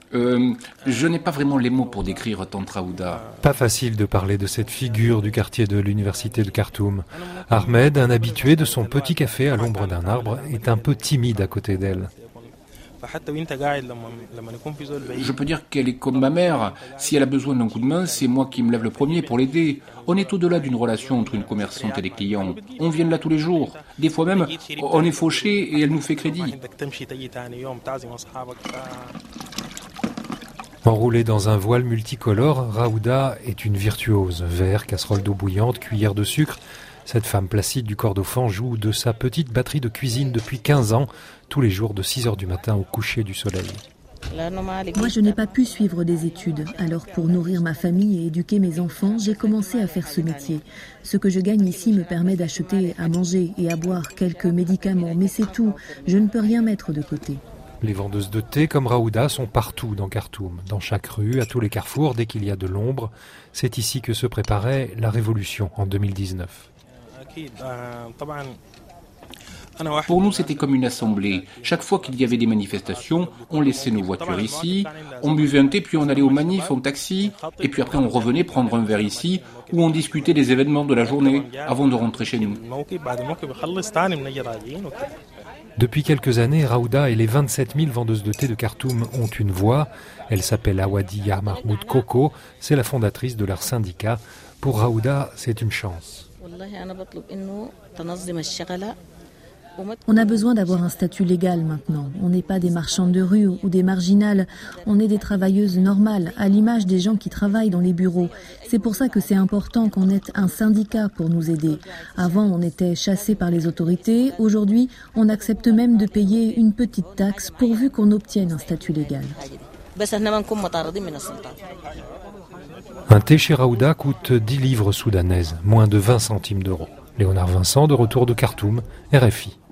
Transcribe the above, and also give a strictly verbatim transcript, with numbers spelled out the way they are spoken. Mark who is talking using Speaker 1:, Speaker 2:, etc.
Speaker 1: Euh, je n'ai pas vraiment les mots pour décrire Tante Raouda.
Speaker 2: Pas facile de parler de cette figure du quartier de l'université de Khartoum. Ahmed, un habitué de son petit café à l'ombre d'un arbre, est un peu timide à côté d'elle.
Speaker 1: Je peux dire qu'elle est comme ma mère. Si elle a besoin d'un coup de main, c'est moi qui me lève le premier pour l'aider. On est au-delà d'une relation entre une commerçante et des clients. On vient de là tous les jours. Des fois même, on est fauché et elle nous fait crédit.
Speaker 2: Enroulée dans un voile multicolore, Raouda est une virtuose. Verre, casserole d'eau bouillante, cuillère de sucre. Cette femme placide du Kordofan joue de sa petite batterie de cuisine depuis quinze ans, tous les jours de six heures du matin au coucher du soleil.
Speaker 3: Moi, je n'ai pas pu suivre des études. Alors, pour nourrir ma famille et éduquer mes enfants, j'ai commencé à faire ce métier. Ce que je gagne ici me permet d'acheter à manger et à boire quelques médicaments, mais c'est tout. Je ne peux rien mettre de côté.
Speaker 2: Les vendeuses de thé comme Raouda sont partout dans Khartoum, dans chaque rue, à tous les carrefours, dès qu'il y a de l'ombre. C'est ici que se préparait la révolution en deux mille dix-neuf.
Speaker 1: Pour nous, c'était comme une assemblée. Chaque fois qu'il y avait des manifestations, on laissait nos voitures ici, on buvait un thé, puis on allait aux manifs, en taxi, et puis après on revenait prendre un verre ici, où on discutait des événements de la journée, avant de rentrer chez nous.
Speaker 2: Depuis quelques années, Raouda et les vingt-sept mille vendeuses de thé de Khartoum ont une voix. Elle s'appelle Awadiya Mahmoud Koko, c'est la fondatrice de leur syndicat. Pour Raouda, c'est une chance.
Speaker 3: On a besoin d'avoir un statut légal maintenant. On n'est pas des marchandes de rue ou des marginales. On est des travailleuses normales, à l'image des gens qui travaillent dans les bureaux. C'est pour ça que c'est important qu'on ait un syndicat pour nous aider. Avant, on était chassés par les autorités. Aujourd'hui, on accepte même de payer une petite taxe pourvu qu'on obtienne un statut légal.
Speaker 2: Un thé chez Raouda coûte dix livres soudanaises, moins de vingt centimes d'euros. Léonard Vincent, de retour de Khartoum, R F I.